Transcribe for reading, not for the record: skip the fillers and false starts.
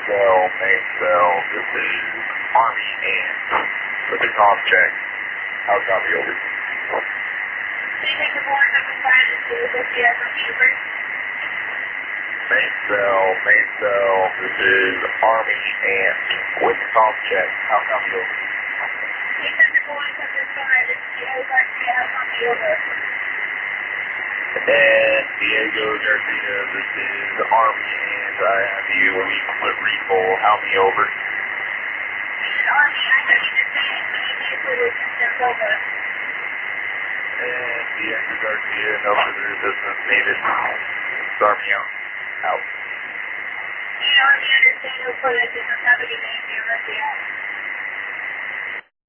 cell, this is Army and with the comm check. How's copy over? Anything the board have decided to do with the over? Main cell, this is Army and with the comm check. How's copy over? Anything the board have decided to do with the over? And Diego Garcia, this is Army and I have you in split readable. How many over? Army, I have you the same, immediately with systems over. And Diego Garcia, no further assistance needed. It's Army out. Army, understand no further assistance. Have a good day, Garcia.